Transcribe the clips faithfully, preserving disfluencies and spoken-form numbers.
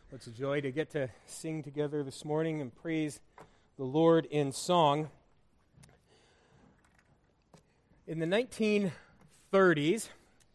It's a joy to get to sing together this morning and praise the Lord in song. In the nineteen thirties,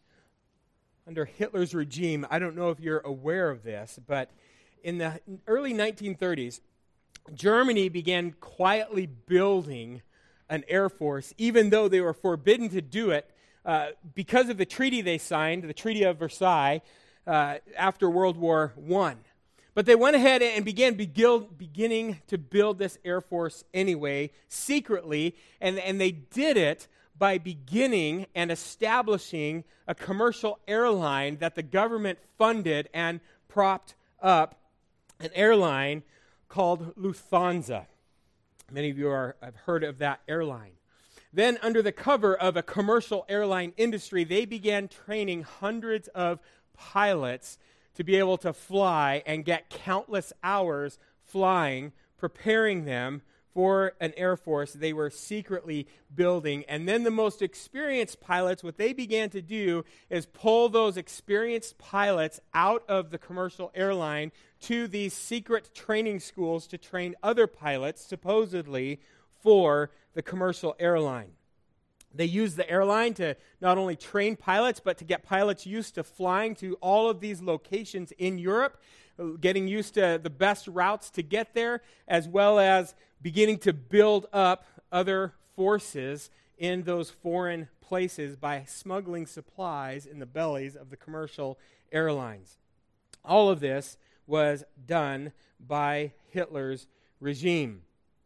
under Hitler's regime, I don't know if you're aware of this, but in the early nineteen thirties, Germany began quietly building an air force, even though they were forbidden to do it uh, because of the treaty they signed, the Treaty of Versailles, uh, after World War One. But they went ahead and began begil- beginning to build this air force anyway, secretly, and, and they did it by beginning and establishing a commercial airline that the government funded and propped up, an airline called Lufthansa. Many of you are, have heard of that airline. Then, under the cover of a commercial airline industry, they began training hundreds of pilots to be able to fly and get countless hours flying, preparing them for an air force they were secretly building. And then the most experienced pilots, what they began to do is pull those experienced pilots out of the commercial airline to these secret training schools to train other pilots, supposedly, for the commercial airline. They used the airline to not only train pilots, but to get pilots used to flying to all of these locations in Europe, getting used to the best routes to get there, as well as beginning to build up other forces in those foreign places by smuggling supplies in the bellies of the commercial airlines. All of this was done by Hitler's regime.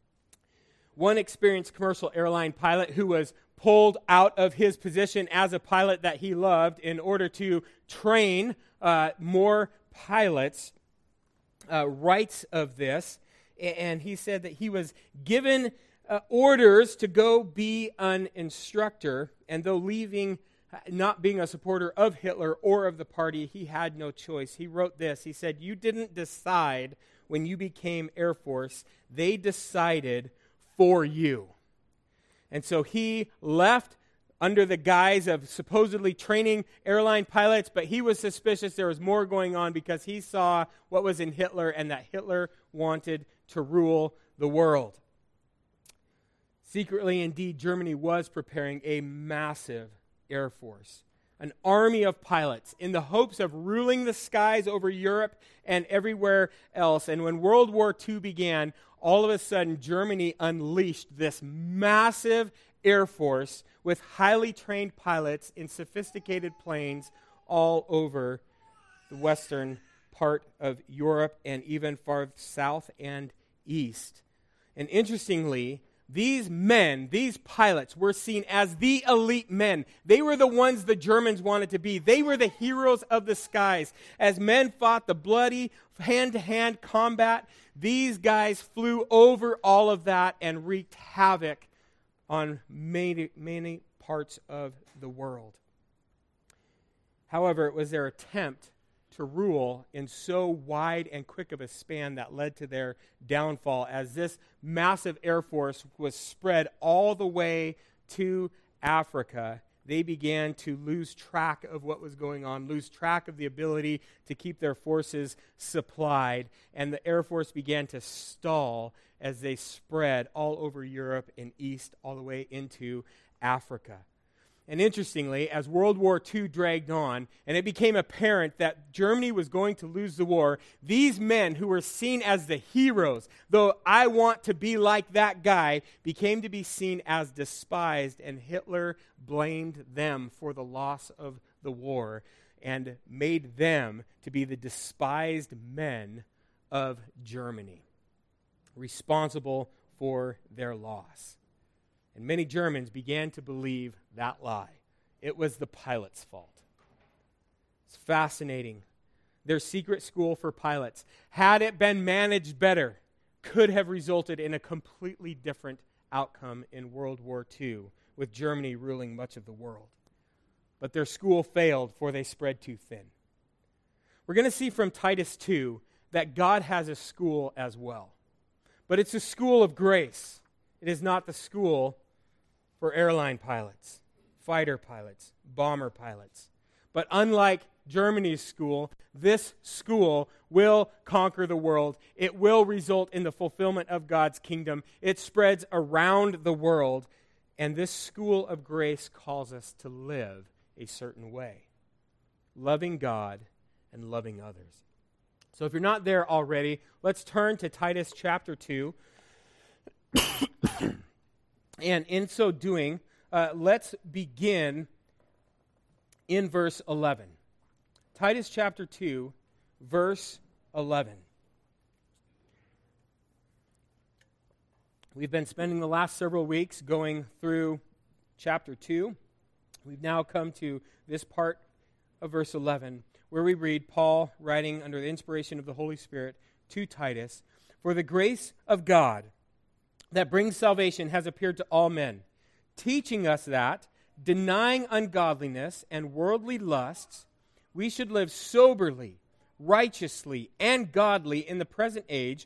One experienced commercial airline pilot who was pulled out of his position as a pilot that he loved in order to train uh, more pilots, uh, writes of this, and he said that he was given uh, orders to go be an instructor, and though leaving, not being a supporter of Hitler or of the party, he had no choice. He wrote this, he said, "You didn't decide when you became Air Force, they decided for you." And so he left under the guise of supposedly training airline pilots, but he was suspicious there was more going on because he saw what was in Hitler and that Hitler wanted to rule the world. Secretly, indeed, Germany was preparing a massive air force, an army of pilots in the hopes of ruling the skies over Europe and everywhere else. And when World War Two began, all of a sudden, Germany unleashed this massive air force with highly trained pilots in sophisticated planes all over the western part of Europe and even far south and east. And interestingly, these men, these pilots, were seen as the elite men. They were the ones the Germans wanted to be. They were the heroes of the skies. As men fought the bloody hand-to-hand combat, these guys flew over all of that and wreaked havoc on many, many parts of the world. However, it was their attempt to rule in so wide and quick of a span that led to their downfall, as this massive air force was spread all the way to Africa. They began to lose track of what was going on, lose track of the ability to keep their forces supplied, and the Air Force began to stall as they spread all over Europe and east, all the way into Africa. And interestingly, as World War Two dragged on, and it became apparent that Germany was going to lose the war, these men who were seen as the heroes, though I want to be like that guy, became to be seen as despised, and Hitler blamed them for the loss of the war and made them to be the despised men of Germany, responsible for their loss. And many Germans began to believe that lie. It was the pilot's fault. It's fascinating. Their secret school for pilots, had it been managed better, could have resulted in a completely different outcome in World War Two, with Germany ruling much of the world. But their school failed, for they spread too thin. We're going to see from Titus two that God has a school as well. But it's a school of grace. It is not the school for airline pilots, fighter pilots, bomber pilots. But unlike Germany's school, this school will conquer the world. It will result in the fulfillment of God's kingdom. It spreads around the world. And this school of grace calls us to live a certain way, loving God and loving others. So if you're not there already, let's turn to Titus chapter two. And in so doing, uh, let's begin in verse eleven. Titus chapter two, verse eleven. We've been spending the last several weeks going through chapter two. We've now come to this part of verse eleven, where we read Paul writing under the inspiration of the Holy Spirit to Titus, "For the grace of God that brings salvation has appeared to all men, teaching us that, denying ungodliness and worldly lusts, we should live soberly, righteously, and godly in the present age,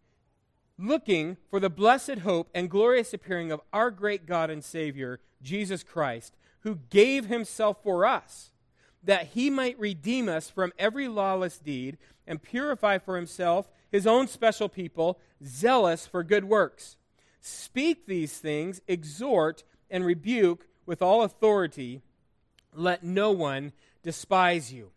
looking for the blessed hope and glorious appearing of our great God and Savior, Jesus Christ, who gave himself for us, that he might redeem us from every lawless deed and purify for himself his own special people, zealous for good works. Speak these things, exhort, and rebuke with all authority. Let no one despise you."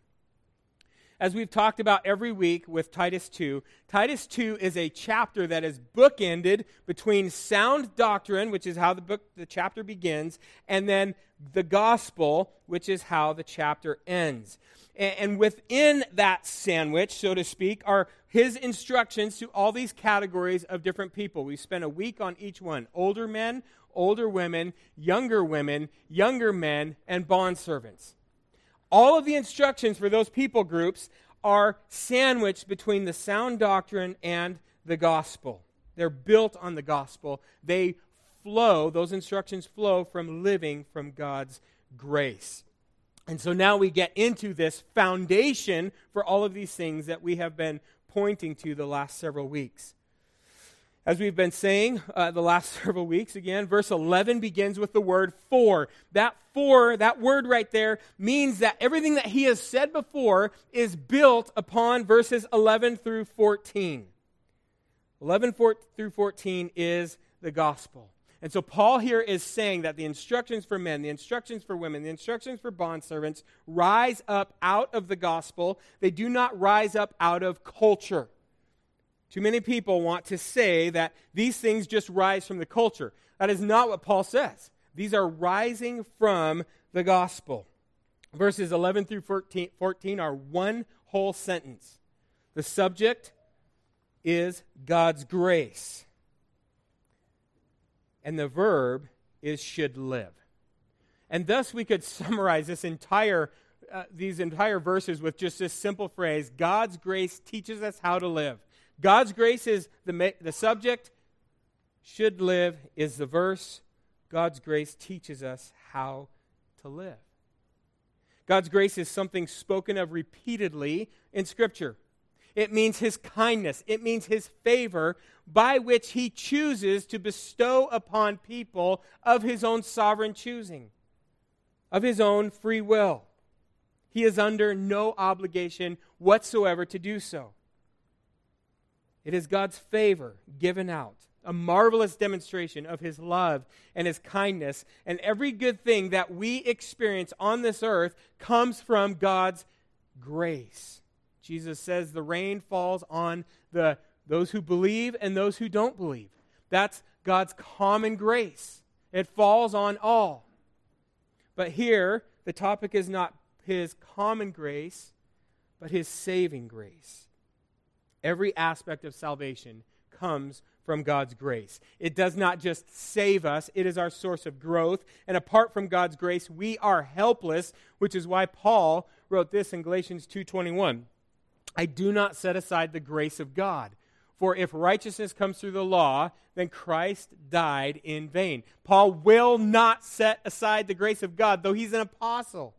As we've talked about every week with Titus two, Titus two is a chapter that is bookended between sound doctrine, which is how the book, the chapter begins, and then the gospel, which is how the chapter ends. And, and within that sandwich, so to speak, are his instructions to all these categories of different people. We spent a week on each one: older men, older women, younger women, younger men, and bondservants. All of the instructions for those people groups are sandwiched between the sound doctrine and the gospel. They're built on the gospel. They flow, those instructions flow from living from God's grace. And so now we get into this foundation for all of these things that we have been pointing to the last several weeks. As we've been saying uh, the last several weeks, again, verse eleven begins with the word for. That for, that word right there, means that everything that he has said before is built upon verses eleven through fourteen. eleven through fourteen is the gospel. And so Paul here is saying that the instructions for men, the instructions for women, the instructions for bondservants rise up out of the gospel. They do not rise up out of culture. Too many people want to say that these things just rise from the culture. That is not what Paul says. These are rising from the gospel. Verses eleven through fourteen are one whole sentence. The subject is God's grace. And the verb is should live. And thus we could summarize this entire, uh, these entire verses with just this simple phrase: God's grace teaches us how to live. God's grace is the, the subject. Should live is the verse. God's grace teaches us how to live. God's grace is something spoken of repeatedly in Scripture. It means his kindness. It means his favor by which he chooses to bestow upon people of his own sovereign choosing, of his own free will. He is under no obligation whatsoever to do so. It is God's favor given out, a marvelous demonstration of his love and his kindness. And every good thing that we experience on this earth comes from God's grace. Jesus says the rain falls on the those who believe and those who don't believe. That's God's common grace. It falls on all. But here, the topic is not his common grace, but his saving grace. Every aspect of salvation comes from God's grace. It does not just save us, it is our source of growth. And apart from God's grace, we are helpless, which is why Paul wrote this in Galatians two twenty-one. I do not set aside the grace of God. For if righteousness comes through the law, then Christ died in vain. Paul will not set aside the grace of God, though he's an apostle.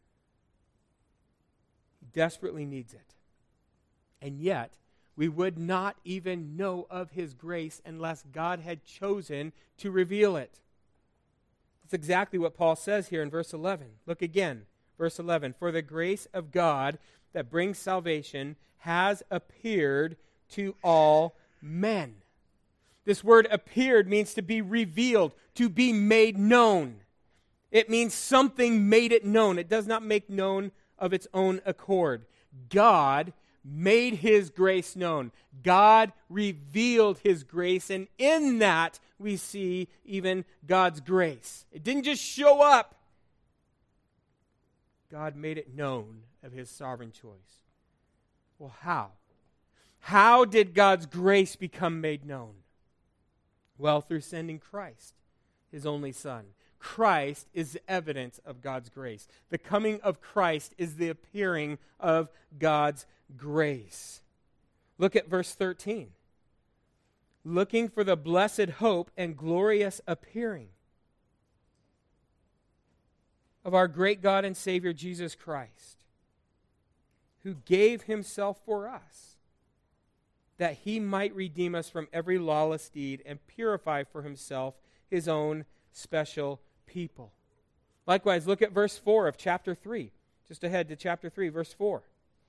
He desperately needs it. And yet, we would not even know of his grace unless God had chosen to reveal it. That's exactly what Paul says here in verse eleven. Look again. Verse eleven, for the grace of God that brings salvation has appeared to all men. This word appeared means to be revealed, to be made known. It means something made it known. It does not make known of its own accord. God made His grace known. God revealed His grace, and in that we see even God's grace. It didn't just show up. God made it known of His sovereign choice. Well, how? How did God's grace become made known? Well, through sending Christ, His only Son. Christ is the evidence of God's grace. The coming of Christ is the appearing of God's grace. Look at verse thirteen. Looking for the blessed hope and glorious appearing of our great God and Savior Jesus Christ, who gave Himself for us, that He might redeem us from every lawless deed and purify for Himself His own special people. Likewise, look at verse four of chapter three. Just ahead to chapter three, verse four.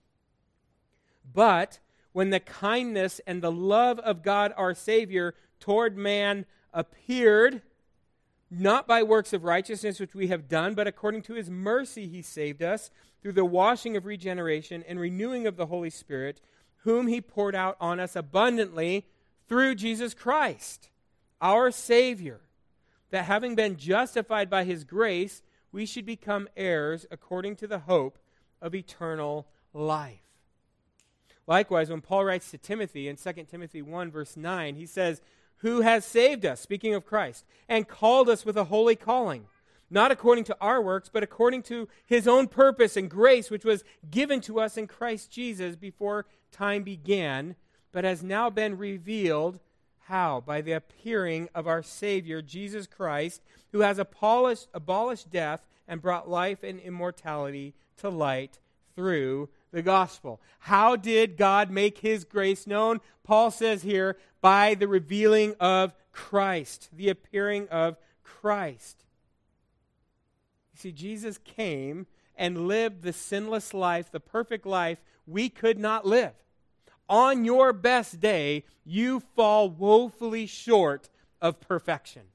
But when the kindness and the love of God our Savior toward man appeared, not by works of righteousness which we have done, but according to His mercy He saved us through the washing of regeneration and renewing of the Holy Spirit, whom He poured out on us abundantly through Jesus Christ, our Savior, that having been justified by His grace, we should become heirs according to the hope of eternal life. Likewise, when Paul writes to Timothy in Second Timothy one, verse nine, he says, who has saved us, speaking of Christ, and called us with a holy calling, not according to our works, but according to His own purpose and grace, which was given to us in Christ Jesus before time began, but has now been revealed. How? By the appearing of our Savior, Jesus Christ, who has abolished, abolished death and brought life and immortality to light through the gospel. How did God make His grace known? Paul says here, by the revealing of Christ, the appearing of Christ. You see, Jesus came and lived the sinless life, the perfect life we could not live. On your best day, you fall woefully short of perfection.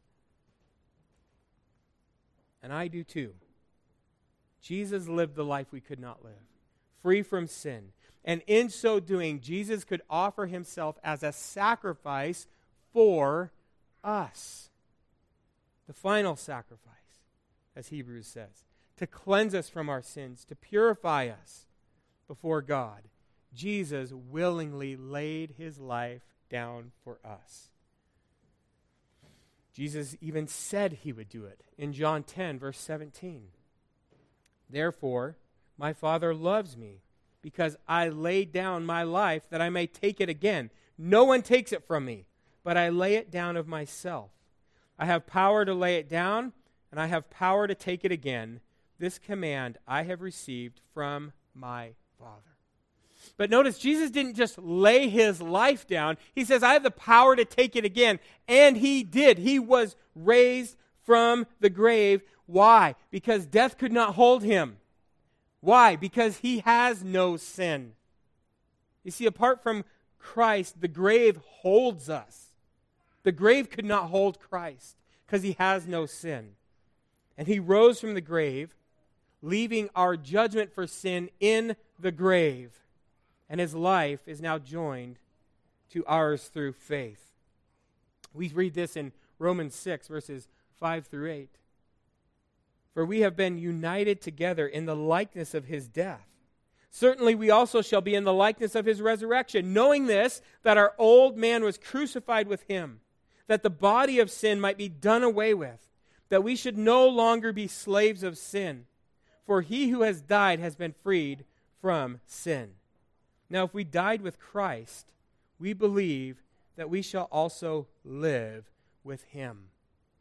And I do too. Jesus lived the life we could not live, free from sin. And in so doing, Jesus could offer Himself as a sacrifice for us. The final sacrifice, as Hebrews says, to cleanse us from our sins, to purify us before God. Jesus willingly laid His life down for us. Jesus even said He would do it in John ten, verse seventeen. Therefore, my Father loves me, because I laid down my life that I may take it again. No one takes it from me, but I lay it down of myself. I have power to lay it down, and I have power to take it again. This command I have received from my Father. But notice, Jesus didn't just lay His life down. He says, I have the power to take it again. And He did. He was raised from the grave. Why? Because death could not hold Him. Why? Because He has no sin. You see, apart from Christ, the grave holds us. The grave could not hold Christ because He has no sin. And He rose from the grave, leaving our judgment for sin in the grave. And His life is now joined to ours through faith. We read this in Romans six, verses five through eight. For we have been united together in the likeness of His death. Certainly we also shall be in the likeness of His resurrection, knowing this, that our old man was crucified with Him, that the body of sin might be done away with, that we should no longer be slaves of sin. For He who has died has been freed from sin. Now, if we died with Christ, we believe that we shall also live with Him.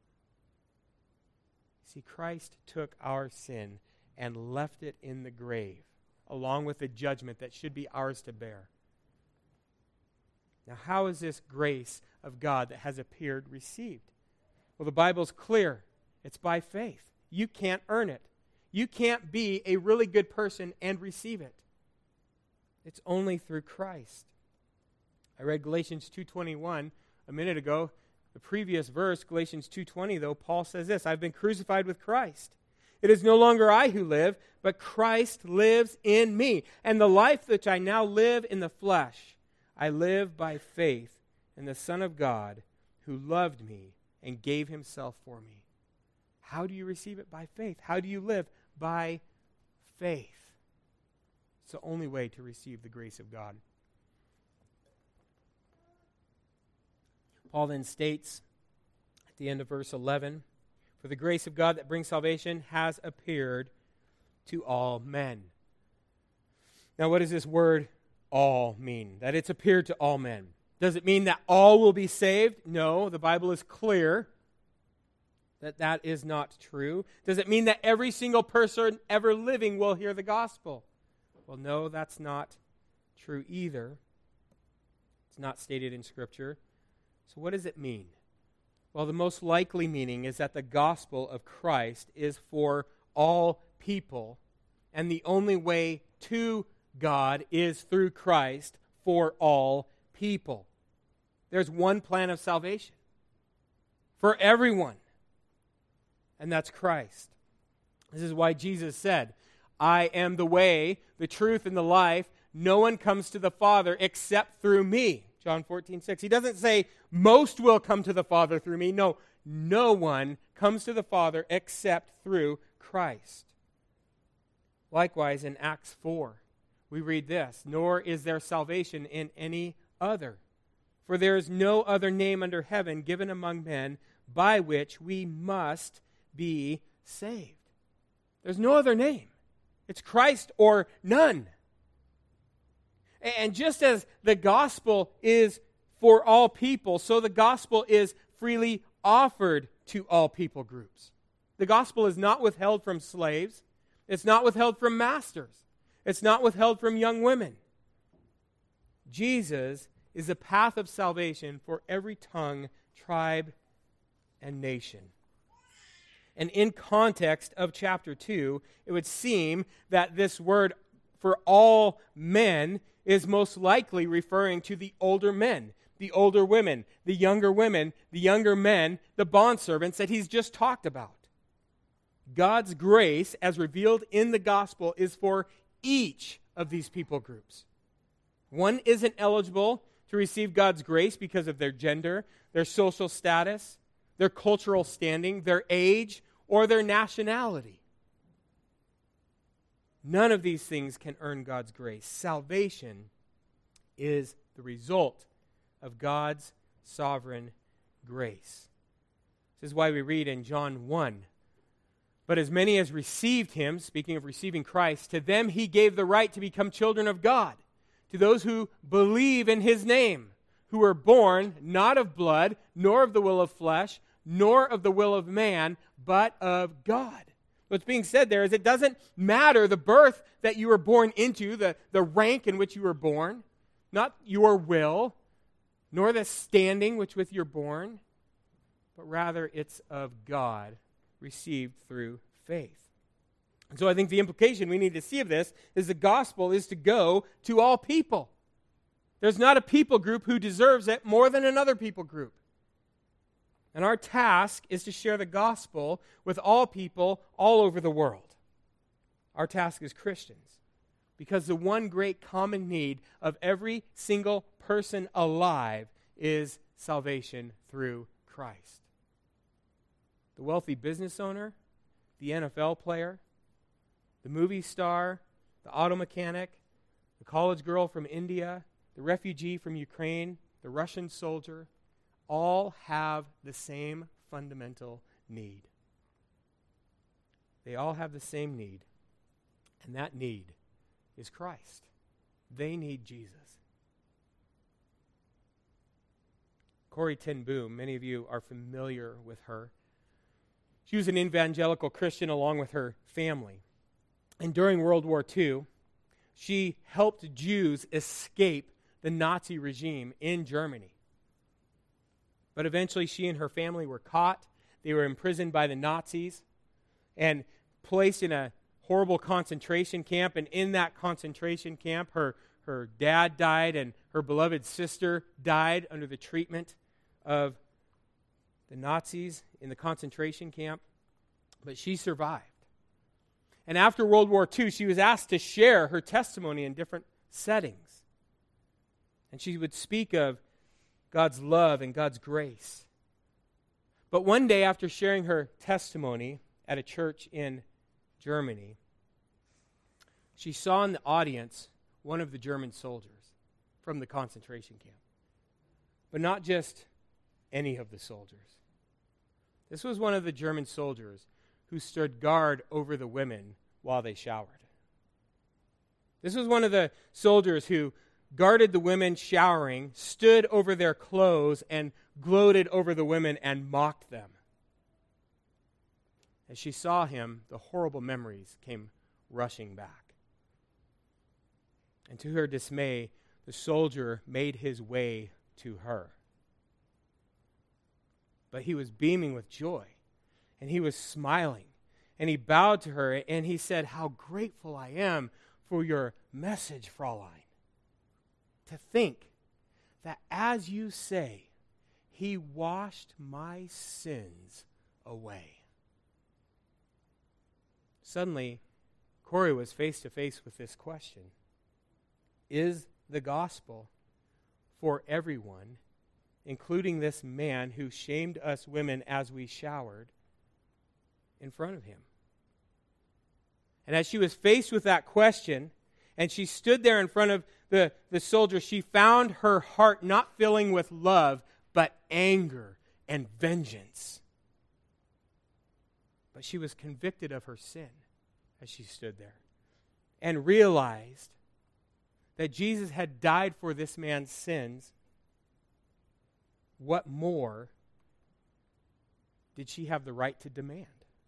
See, Christ took our sin and left it in the grave, along with the judgment that should be ours to bear. Now, how is this grace of God that has appeared received? Well, the Bible's clear. It's by faith. You can't earn it. You can't be a really good person and receive it. It's only through Christ. I read Galatians two twenty-one a minute ago. The previous verse, Galatians two twenty, though, Paul says this, I've been crucified with Christ. It is no longer I who live, but Christ lives in me. And the life which I now live in the flesh, I live by faith in the Son of God who loved me and gave himself for me. How do you receive it? By faith. How do you live? By faith. It's the only way to receive the grace of God. Paul then states at the end of verse eleven, for the grace of God that brings salvation has appeared to all men. Now, what does this word all mean? That it's appeared to all men. Does it mean that all will be saved? No, the Bible is clear that that is not true. Does it mean that every single person ever living will hear the gospel? Well, no, that's not true either. It's not stated in Scripture. So what does it mean? Well, the most likely meaning is that the gospel of Christ is for all people, and the only way to God is through Christ for all people. There's one plan of salvation for everyone, and that's Christ. This is why Jesus said, I am the way, the truth, and the life. No one comes to the Father except through me. John fourteen six. He doesn't say, most will come to the Father through me. No, no one comes to the Father except through Christ. Likewise, in Acts four, we read this, nor is there salvation in any other. For there is no other name under heaven given among men by which we must be saved. There's no other name. It's Christ or none. And just as the gospel is for all people, so the gospel is freely offered to all people groups. The gospel is not withheld from slaves. It's not withheld from masters. It's not withheld from young women. Jesus is the path of salvation for every tongue, tribe, and nation. And in context of chapter two, it would seem that this word for all men is most likely referring to the older men, the older women, the younger women, the younger men, the bondservants that he's just talked about. God's grace, as revealed in the gospel, is for each of these people groups. One isn't eligible to receive God's grace because of their gender, their social status, their cultural standing, their age, or their nationality. None of these things can earn God's grace. Salvation is the result of God's sovereign grace. This is why we read in John one, but as many as received him, speaking of receiving Christ, to them he gave the right to become children of God, to those who believe in his name, who were born not of blood, nor of the will of flesh, nor of the will of man, but of God. What's being said there is it doesn't matter the birth that you were born into, the, the rank in which you were born, not your will, nor the standing which with you're born, but rather it's of God, received through faith. And so I think the implication we need to see of this is the gospel is to go to all people. There's not a people group who deserves it more than another people group. And our task is to share the gospel with all people all over the world. Our task as Christians. Because the one great common need of every single person alive is salvation through Christ. The wealthy business owner, the N F L player, the movie star, the auto mechanic, the college girl from India, the refugee from Ukraine, the Russian soldier, all have the same fundamental need. They all have the same need, and that need is Christ. They need Jesus. Corrie ten Boom, many of you are familiar with her. She was an evangelical Christian along with her family. And during World War Two, she helped Jews escape the Nazi regime in Germany. But eventually she and her family were caught. They were imprisoned by the Nazis and placed in a horrible concentration camp, and in that concentration camp, her, her dad died and her beloved sister died under the treatment of the Nazis in the concentration camp, but she survived. And after World War Two, she was asked to share her testimony in different settings. And she would speak of God's love and God's grace. But one day, after sharing her testimony at a church in Germany, she saw in the audience one of the German soldiers from the concentration camp. But not just any of the soldiers. This was one of the German soldiers who stood guard over the women while they showered. This was one of the soldiers who guarded the women showering, stood over their clothes, and gloated over the women and mocked them. As she saw him, the horrible memories came rushing back. And to her dismay, the soldier made his way to her. But he was beaming with joy, and he was smiling, and he bowed to her, and he said, "How grateful I am for your message, Fräulein. To think that as you say, he washed my sins away." Suddenly, Corrie was face to face with this question. Is the gospel for everyone, including this man who shamed us women as we showered in front of him? And as she was faced with that question, and she stood there in front of the, the soldier, she found her heart not filling with love, but anger and vengeance. But she was convicted of her sin as she stood there and realized that Jesus had died for this man's sins. What more did she have the right to demand?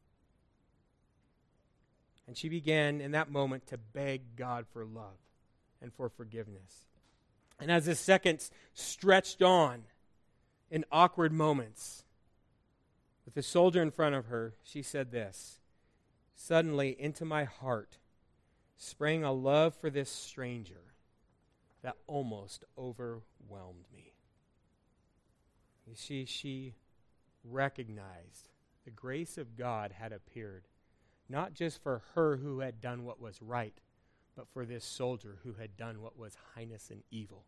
And she began in that moment to beg God for love and for forgiveness. And as the seconds stretched on in awkward moments, with the soldier in front of her, she said this, "Suddenly into my heart sprang a love for this stranger that almost overwhelmed me." You see, she recognized the grace of God had appeared, not just for her who had done what was right, but for this soldier who had done what was heinous and evil.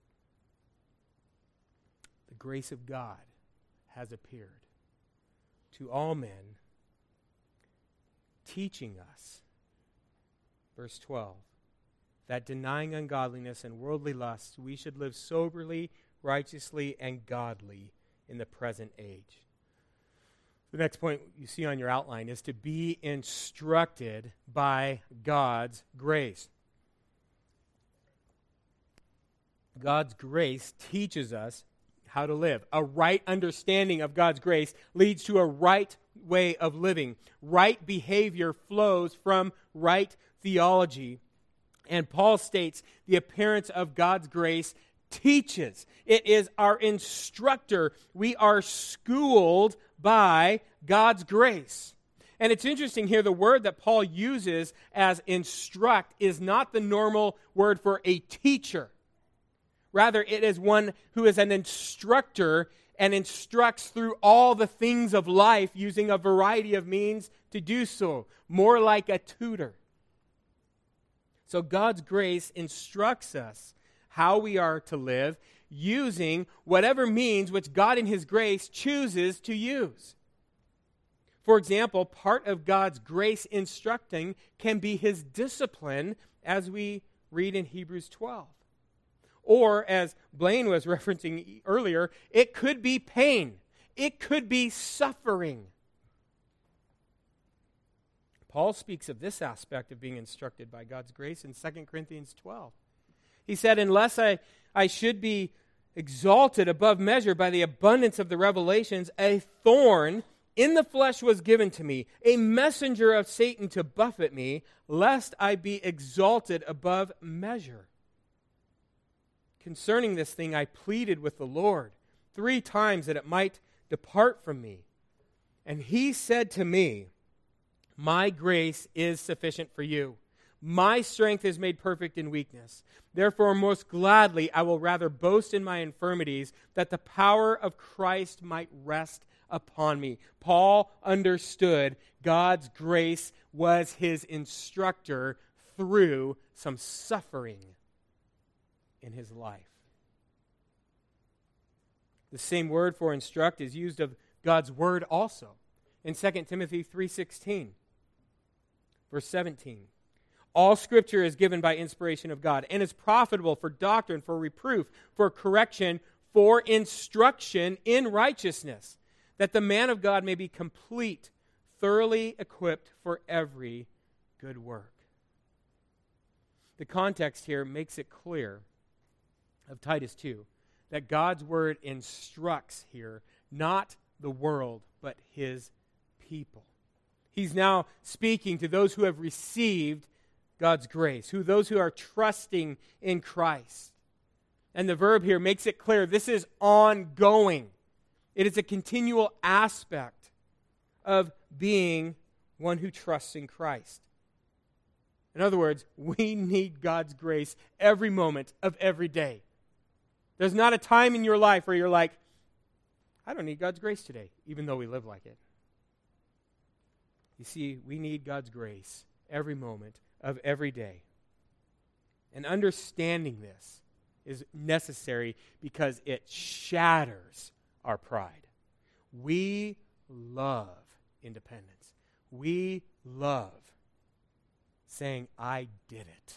The grace of God has appeared to all men, teaching us, verse twelve, that denying ungodliness and worldly lusts, we should live soberly, righteously, and godly in the present age. The next point you see on your outline is to be instructed by God's grace. God's grace teaches us how to live. A right understanding of God's grace leads to a right way of living. Right behavior flows from right theology. And Paul states the appearance of God's grace teaches. It is our instructor. We are schooled by God's grace. And it's interesting here, the word that Paul uses as instruct is not the normal word for a teacher. Rather, it is one who is an instructor and instructs through all the things of life using a variety of means to do so, more like a tutor. So God's grace instructs us how we are to live using whatever means which God in His grace chooses to use. For example, part of God's grace instructing can be His discipline, as we read in Hebrews twelve. Or, as Blaine was referencing earlier, it could be pain. It could be suffering. Paul speaks of this aspect of being instructed by God's grace in Second Corinthians twelve. He said, "Unless I, I should be exalted above measure by the abundance of the revelations, a thorn in the flesh was given to me, a messenger of Satan to buffet me, lest I be exalted above measure. Concerning this thing I pleaded with the Lord three times that it might depart from me. And He said to me, My grace is sufficient for you. My strength is made perfect in weakness. Therefore, most gladly, I will rather boast in my infirmities, that the power of Christ might rest upon me. Paul understood God's grace was his instructor through some suffering in his life. The same word for instruct is used of God's word also in Second Timothy three sixteen, verse seventeen. All Scripture is given by inspiration of God and is profitable for doctrine, for reproof, for correction, for instruction in righteousness, that the man of God may be complete, thoroughly equipped for every good work. The context here makes it clear of Titus two that God's word instructs here not the world, but his people. He's now speaking to those who have received God's grace, who those who are trusting in Christ. And the verb here makes it clear this is ongoing. It is a continual aspect of being one who trusts in Christ. In other words, we need God's grace every moment of every day. There's not a time in your life where you're like, I don't need God's grace today, even though we live like it. You see, we need God's grace every moment of every day. And understanding this is necessary because it shatters our pride. We love independence. We love saying, I did it.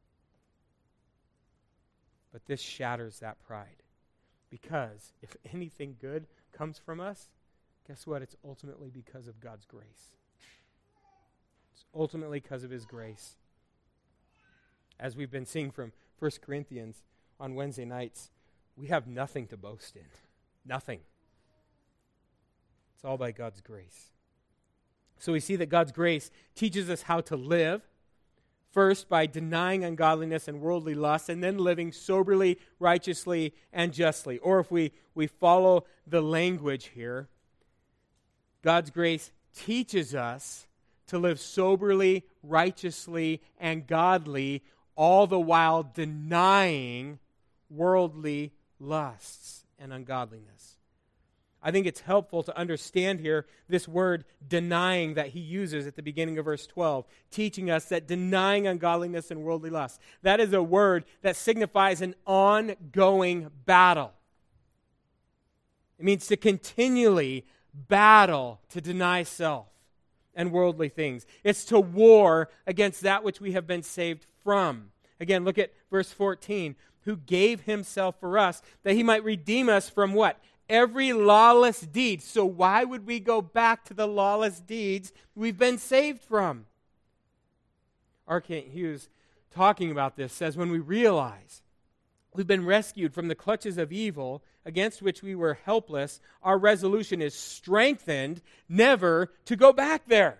But this shatters that pride. Because if anything good comes from us, guess what? It's ultimately because of God's grace. It's ultimately because of his grace. As we've been seeing from First Corinthians on Wednesday nights, we have nothing to boast in. Nothing. It's all by God's grace. So we see that God's grace teaches us how to live, first by denying ungodliness and worldly lust, and then living soberly, righteously, and justly. Or if we, we follow the language here, God's grace teaches us to live soberly, righteously, and godly, all the while denying worldly lusts and ungodliness. I think it's helpful to understand here this word denying that he uses at the beginning of verse twelve, teaching us that denying ungodliness and worldly lust, that is a word that signifies an ongoing battle. It means to continually battle to deny self and worldly things. It's to war against that which we have been saved from. Again, look at verse fourteen. Who gave himself for us, that he might redeem us from what? Every lawless deed. So why would we go back to the lawless deeds we've been saved from? R. Kent Hughes, talking about this, says when we realize we've been rescued from the clutches of evil against which we were helpless, our resolution is strengthened never to go back there.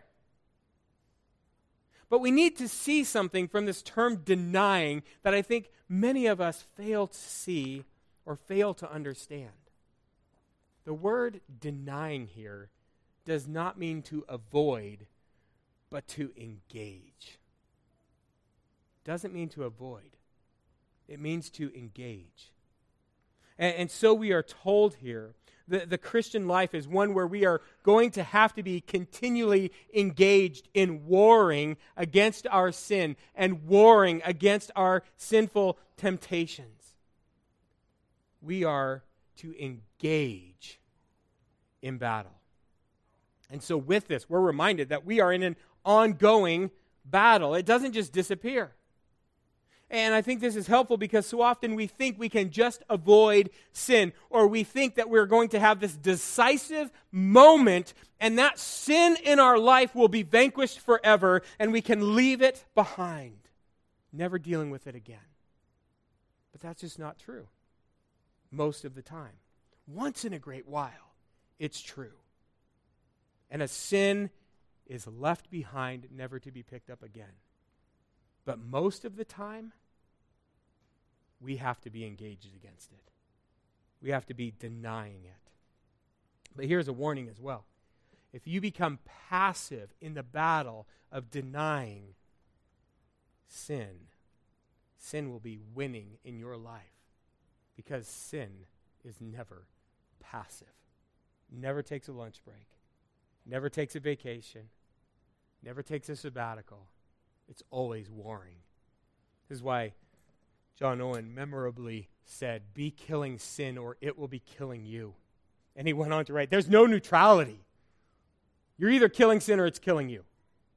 But we need to see something from this term denying that I think many of us fail to see or fail to understand. The word denying here does not mean to avoid, but to engage. Doesn't mean to avoid. It means to engage. And, and so we are told here that the Christian life is one where we are going to have to be continually engaged in warring against our sin and warring against our sinful temptations. We are to engage in battle. And so with this, we're reminded that we are in an ongoing battle. It doesn't just disappear. And I think this is helpful because so often we think we can just avoid sin, or we think that we're going to have this decisive moment and that sin in our life will be vanquished forever and we can leave it behind, never dealing with it again. But that's just not true most of the time. Once in a great while, it's true. And a sin is left behind, never to be picked up again. But most of the time, we have to be engaged against it. We have to be denying it. But here's a warning as well. if you become passive in the battle of denying sin, sin will be winning in your life, because sin is never passive. Never takes a lunch break. Never takes a vacation. Never takes a sabbatical. It's always warring. This is why John Owen memorably said, "Be killing sin or it will be killing you." And he went on to write, there's no neutrality. You're either killing sin or it's killing you.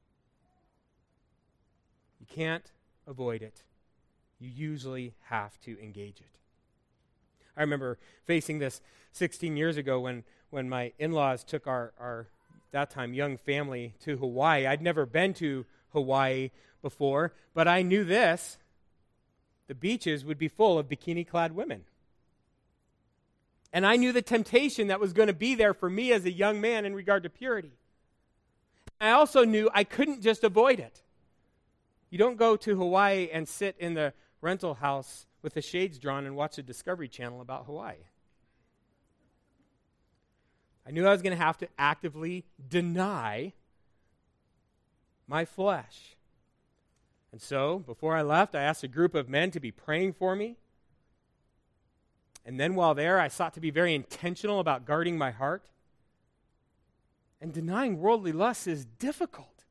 You can't avoid it. You usually have to engage it. I remember facing this sixteen years ago when, when my in-laws took our, our, that time, young family to Hawaii. I'd never been to Hawaii before, but I knew this. The beaches would be full of bikini-clad women. And I knew the temptation that was going to be there for me as a young man in regard to purity. I also knew I couldn't just avoid it. You don't go to Hawaii and sit in the rental house with the shades drawn and watch the Discovery Channel about Hawaii. I knew I was going to have to actively deny my flesh. And so, before I left, I asked a group of men to be praying for me. And then while there, I sought to be very intentional about guarding my heart. And denying worldly lust is difficult.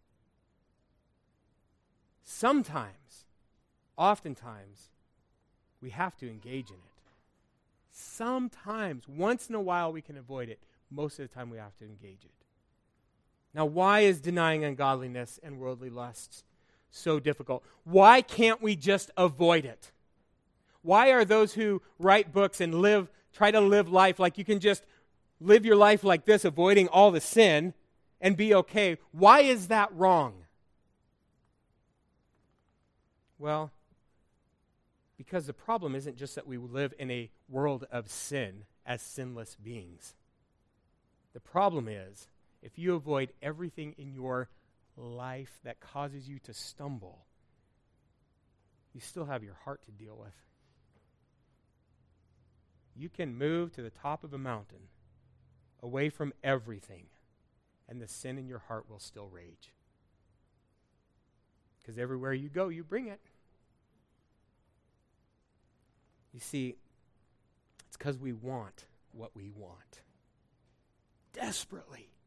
Sometimes, oftentimes, we have to engage in it. Sometimes, once in a while, we can avoid it. Most of the time, we have to engage it. Now, why is denying ungodliness and worldly lusts so difficult? Why can't we just avoid it? Why are those who write books and live, try to live life like you can just live your life like this, avoiding all the sin, and be okay? Why is that wrong? Well, because the problem isn't just that we live in a world of sin as sinless beings. The problem is, if you avoid everything in your life that causes you to stumble, you still have your heart to deal with. You can move to the top of a mountain, away from everything, and the sin in your heart will still rage. Because everywhere you go, you bring it. You see, it's because we want what we want. Desperately.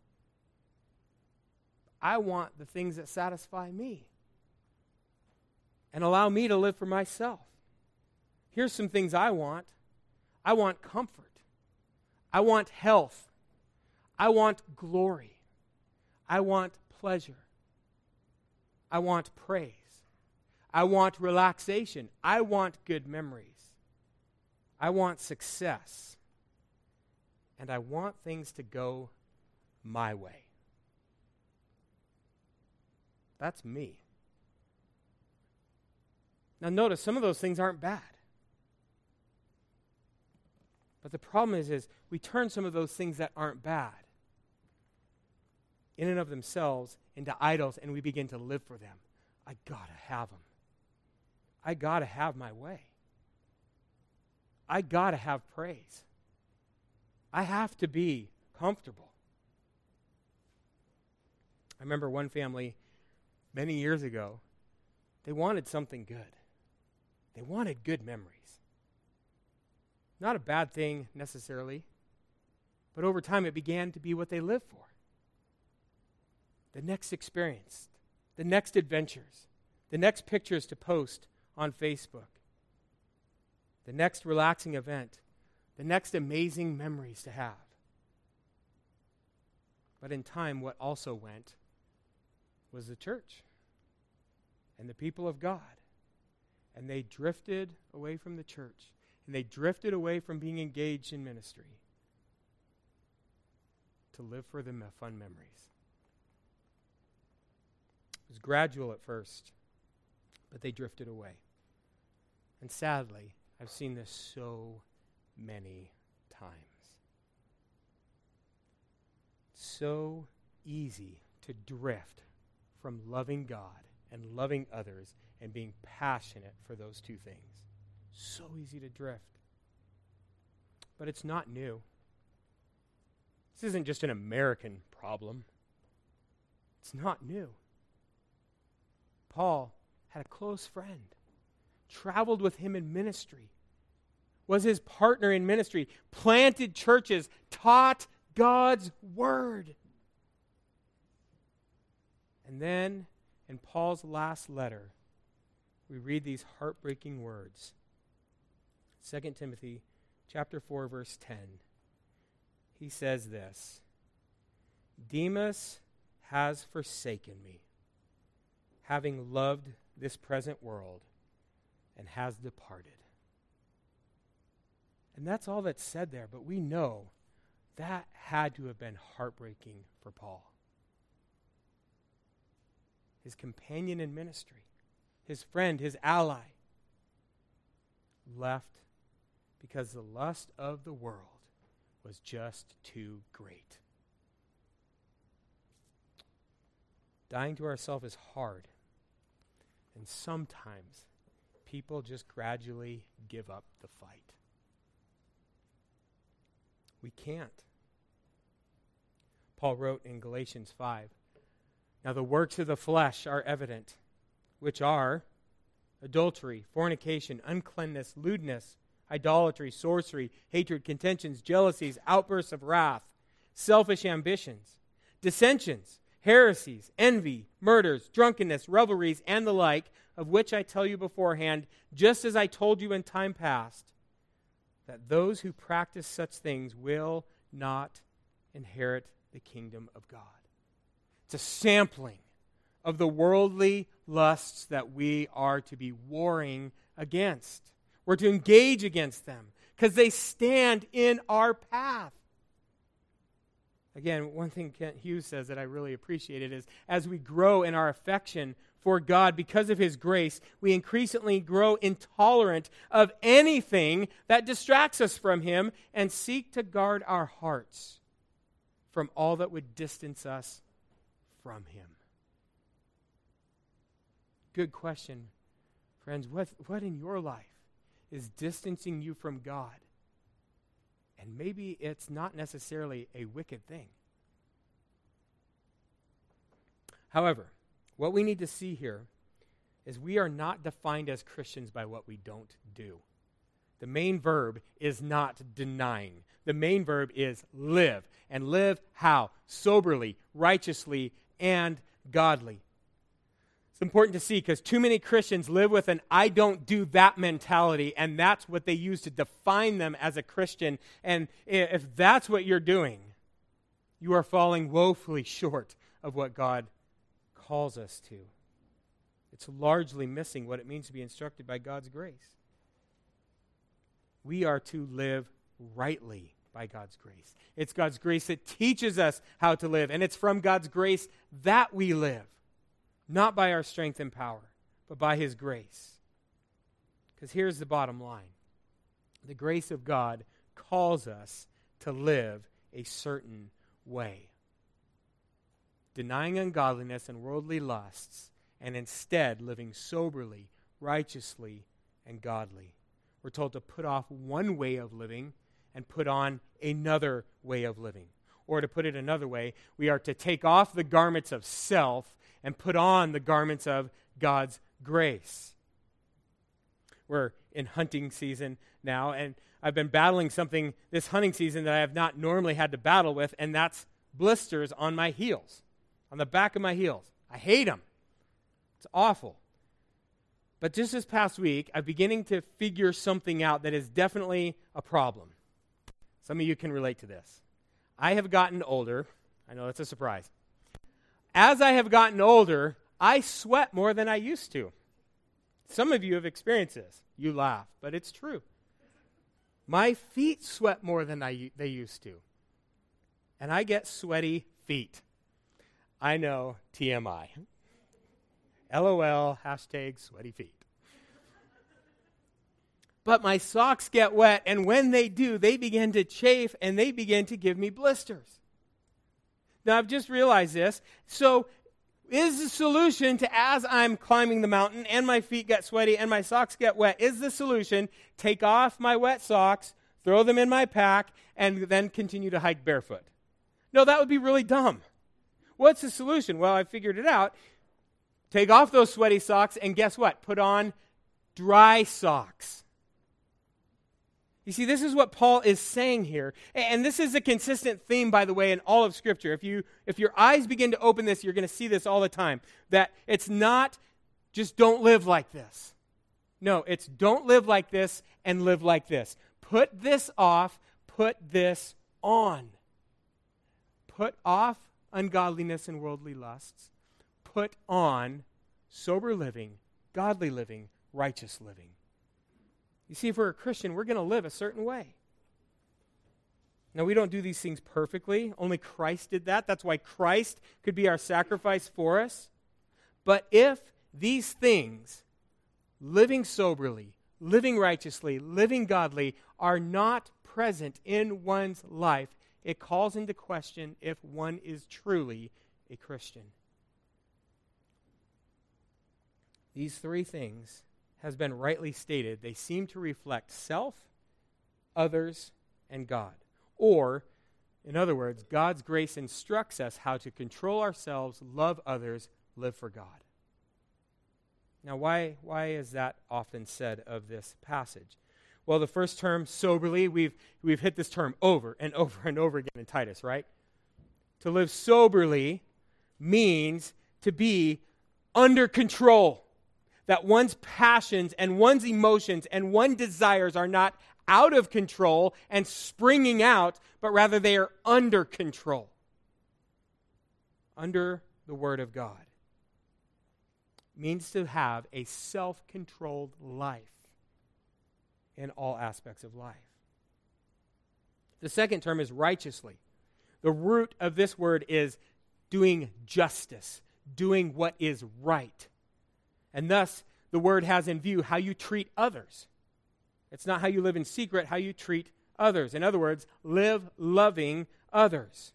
I want the things that satisfy me and allow me to live for myself. Here's some things I want. I want comfort. I want health. I want glory. I want pleasure. I want praise. I want relaxation. I want good memories. I want success. And I want things to go my way. That's me. Now notice, some of those things aren't bad. But the problem is, is we turn some of those things that aren't bad in and of themselves into idols, and we begin to live for them. I gotta have them. I gotta have my way. I gotta have praise. I have to be comfortable. I remember one family many years ago, they wanted something good. They wanted good memories. Not a bad thing necessarily, but over time it began to be what they lived for. The next experience, the next adventures, the next pictures to post on Facebook, the next relaxing event, the next amazing memories to have. But in time, what also went was the church and the people of God. And they drifted away from the church. And they drifted away from being engaged in ministry to live for the fun memories. It was gradual at first, but they drifted away. And sadly, I've seen this so many times. It's so easy to drift from loving God and loving others and being passionate for those two things. So easy to drift. But it's not new. This isn't just an American problem. It's not new. Paul had a close friend, traveled with him in ministry, was his partner in ministry, planted churches, taught God's word. And then, in Paul's last letter, we read these heartbreaking words. Second Timothy chapter four, verse ten. He says this, Demas has forsaken me, having loved this present world, and has departed. And that's all that's said there, but we know that had to have been heartbreaking for Paul. His companion in ministry, his friend, his ally, left because the lust of the world was just too great. Dying to ourselves is hard, and sometimes people just gradually give up the fight. We can't. Paul wrote in Galatians five, Now the works of the flesh are evident, which are adultery, fornication, uncleanness, lewdness, idolatry, sorcery, hatred, contentions, jealousies, outbursts of wrath, selfish ambitions, dissensions, heresies, envy, murders, drunkenness, revelries, and the like, of which I tell you beforehand, just as I told you in time past, that those who practice such things will not inherit the kingdom of God. It's a sampling of the worldly lusts that we are to be warring against. We're to engage against them because they stand in our path. Again, one thing Kent Hughes says that I really appreciated is as we grow in our affection for God because of His grace, we increasingly grow intolerant of anything that distracts us from Him and seek to guard our hearts from all that would distance us from Him. Good question, friends. What, what in your life is distancing you from God? And maybe it's not necessarily a wicked thing. However, what we need to see here is we are not defined as Christians by what we don't do. The main verb is not denying. The main verb is live. And live how? Soberly, righteously, and godly. It's important to see because too many Christians live with an I don't do that mentality, and that's what they use to define them as a Christian. And if that's what you're doing, you are falling woefully short of what God calls us to. It's largely missing what it means to be instructed by God's grace. We are to live rightly by God's grace. It's God's grace that teaches us how to live, and it's from God's grace that we live. Not by our strength and power, but by His grace. Because here's the bottom line. The grace of God calls us to live a certain way. Denying ungodliness and worldly lusts, and instead living soberly, righteously, and godly. We're told to put off one way of living and put on another way of living. Or to put it another way, we are to take off the garments of self and put on the garments of God's grace. We're in hunting season now, and I've been battling something this hunting season that I have not normally had to battle with, and that's blisters on my heels, on the back of my heels. I hate them. It's awful. But just this past week, I'm beginning to figure something out that is definitely a problem. Some of you can relate to this. I have gotten older. I know that's a surprise. As I have gotten older, I sweat more than I used to. Some of you have experienced this. You laugh, but it's true. My feet sweat more than I, they used to. And I get sweaty feet. I know, T M I. LOL, hashtag sweaty feet. But my socks get wet, and when they do, they begin to chafe, and they begin to give me blisters. Now, I've just realized this. So, is the solution to, as I'm climbing the mountain, and my feet get sweaty, and my socks get wet, is the solution take off my wet socks, throw them in my pack, and then continue to hike barefoot? No, that would be really dumb. What's the solution? Well, I figured it out. Take off those sweaty socks and guess what? Put on dry socks. You see, this is what Paul is saying here. And this is a consistent theme, by the way, in all of Scripture. If you if your eyes begin to open this, you're going to see this all the time. That it's not just don't live like this. No, it's don't live like this and live like this. Put this off, put this on. Put off ungodliness and worldly lusts. Put on sober living, godly living, righteous living. You see, if we're a Christian, we're going to live a certain way. Now, we don't do these things perfectly. Only Christ did that. That's why Christ could be our sacrifice for us. But if these things, living soberly, living righteously, living godly, are not present in one's life, it calls into question if one is truly a Christian. These three things has been rightly stated. They seem to reflect self, others, and God. Or, in other words, God's grace instructs us how to control ourselves, love others, live for God. Now, why, why is that often said of this passage? Well, the first term, soberly, we've, we've hit this term over and over and over again in Titus, right? To live soberly means to be under control. That one's passions and one's emotions and one's desires are not out of control and springing out, but rather they are under control. Under the Word of God. Means to have a self-controlled life in all aspects of life. The second term is righteously. The root of this word is doing justice, doing what is right. And thus, the word has in view how you treat others. It's not how you live in secret, how you treat others. In other words, live loving others.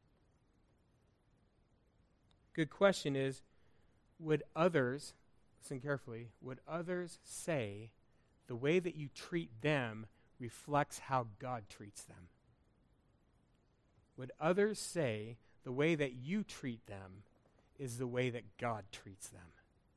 Good question is, would others, listen carefully, would others say the way that you treat them reflects how God treats them? Would others say the way that you treat them is the way that God treats them?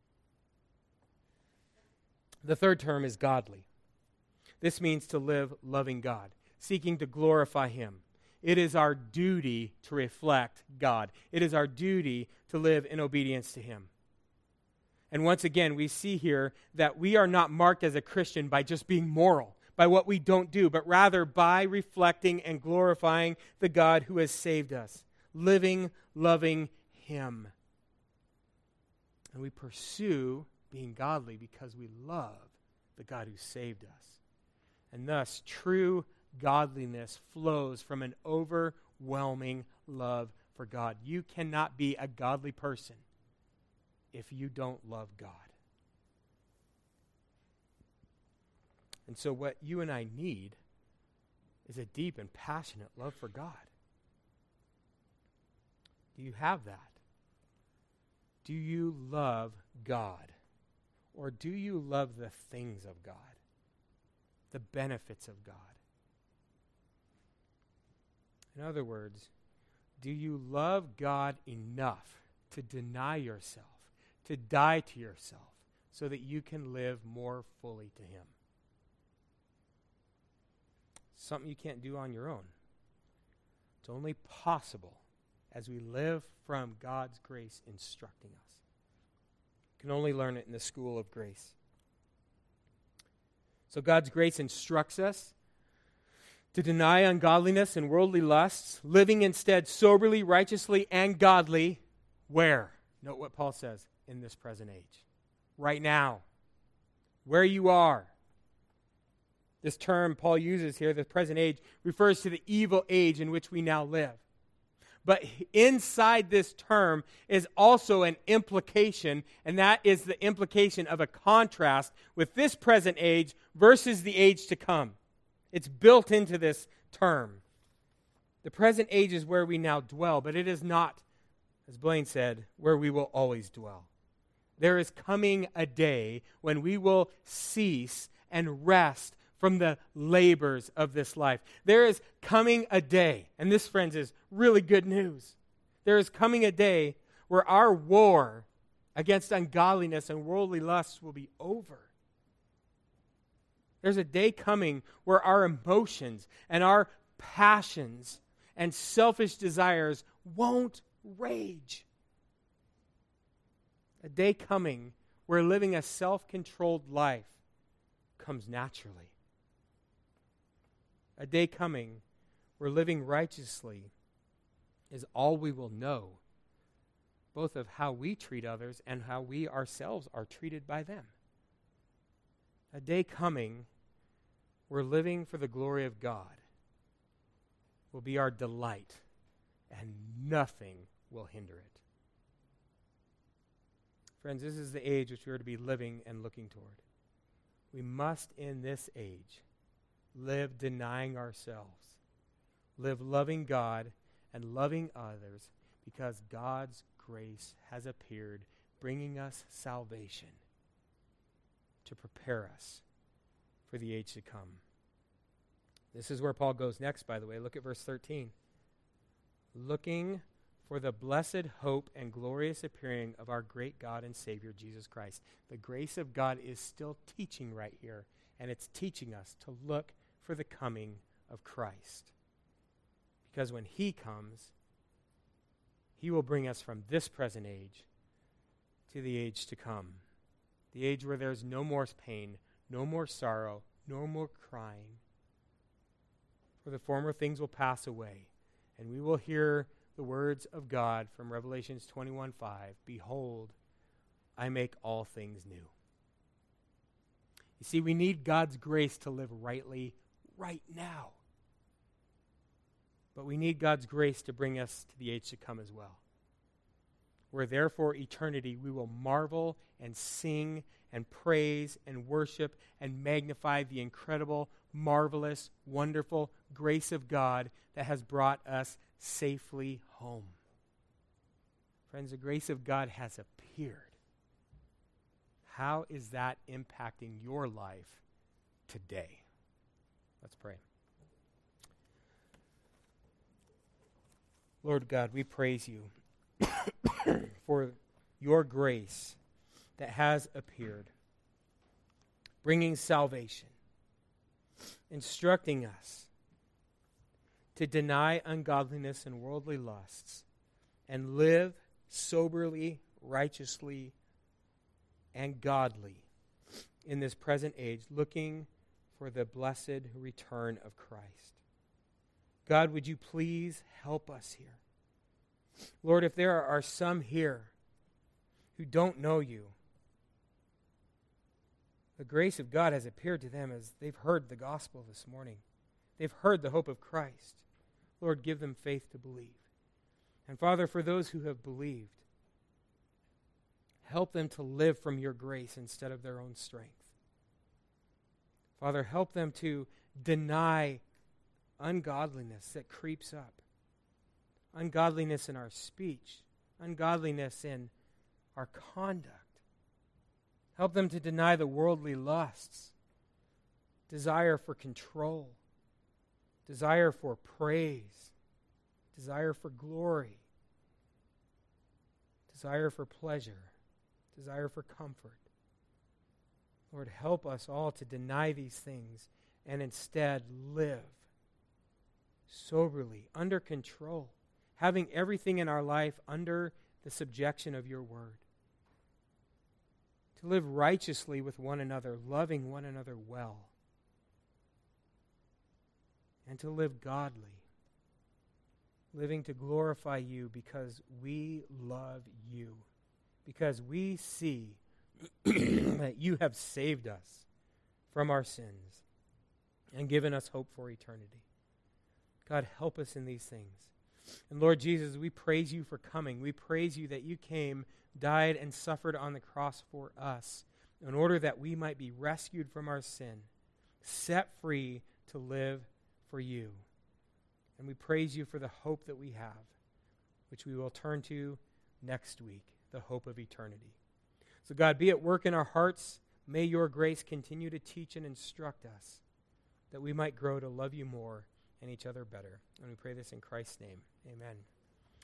The third term is godly. This means to live loving God, seeking to glorify Him. It is our duty to reflect God. It is our duty to live in obedience to Him. And once again, we see here that we are not marked as a Christian by just being moral, by what we don't do, but rather by reflecting and glorifying the God who has saved us, living, loving Him. And we pursue being godly because we love the God who saved us. And thus, true godliness flows from an overwhelming love for God. You cannot be a godly person if you don't love God. And so what you and I need is a deep and passionate love for God. Do you have that? Do you love God? Or do you love the things of God? The benefits of God? In other words, do you love God enough to deny yourself, to die to yourself, so that you can live more fully to Him? Something you can't do on your own. It's only possible as we live from God's grace instructing us. You can only learn it in the school of grace. So God's grace instructs us to deny ungodliness and worldly lusts, living instead soberly, righteously, and godly. Where? Note what Paul says, in this present age. Right now. Where you are. This term Paul uses here, the present age, refers to the evil age in which we now live. But inside this term is also an implication, and that is the implication of a contrast with this present age versus the age to come. It's built into this term. The present age is where we now dwell, but it is not, as Blaine said, where we will always dwell. There is coming a day when we will cease and rest from the labors of this life. There is coming a day, and this, friends, is really good news. There is coming a day where our war against ungodliness and worldly lusts will be over. There's a day coming where our emotions and our passions and selfish desires won't rage. A day coming where living a self-controlled life comes naturally. A day coming where living righteously is all we will know, both of how we treat others and how we ourselves are treated by them. A day coming where living for the glory of God will be our delight, and nothing will hinder it. Friends, this is the age which we are to be living and looking toward. We must, in this age, live denying ourselves, live loving God and loving others, because God's grace has appeared, bringing us salvation to prepare us for the age to come. This is where Paul goes next, by the way. Look at verse thirteen. Looking for the blessed hope and glorious appearing of our great God and Savior, Jesus Christ. The grace of God is still teaching right here, and it's teaching us to look for the coming of Christ. Because when he comes, he will bring us from this present age to the age to come. The age where there's no more pain, no more sorrow, no more crying. For the former things will pass away, and we will hear the words of God from Revelation twenty-one five. Behold, I make all things new. You see, we need God's grace to live rightly right now. But we need God's grace to bring us to the age to come as well, where therefore eternity we will marvel and sing and praise and worship and magnify the incredible, marvelous, wonderful grace of God that has brought us safely home. Friends, the grace of God has appeared. How is that impacting your life today? Let's pray. Lord God, we praise you for your grace that has appeared, bringing salvation, instructing us to deny ungodliness and worldly lusts and live soberly, righteously, and godly in this present age, looking for the blessed return of Christ. God, would you please help us here? Lord, if there are some here who don't know you, the grace of God has appeared to them as they've heard the gospel this morning. They've heard the hope of Christ. Lord, give them faith to believe. And Father, for those who have believed, help them to live from your grace instead of their own strength. Father, help them to deny ungodliness that creeps up, ungodliness in our speech, ungodliness in our conduct. Help them to deny the worldly lusts, desire for control, desire for praise, desire for glory, desire for pleasure, desire for comfort. Lord, help us all to deny these things and instead live soberly, under control, having everything in our life under the subjection of your word. To live righteously with one another, loving one another well, and to live godly, living to glorify you because we love you, because we see that you have saved us from our sins and given us hope for eternity. God, help us in these things. And Lord Jesus, we praise you for coming. We praise you that you came, died, and suffered on the cross for us in order that we might be rescued from our sin, set free to live for you. And we praise you for the hope that we have, which we will turn to next week, the hope of eternity. So God, be at work in our hearts. May your grace continue to teach and instruct us that we might grow to love you more and each other better. And we pray this in Christ's name. Amen.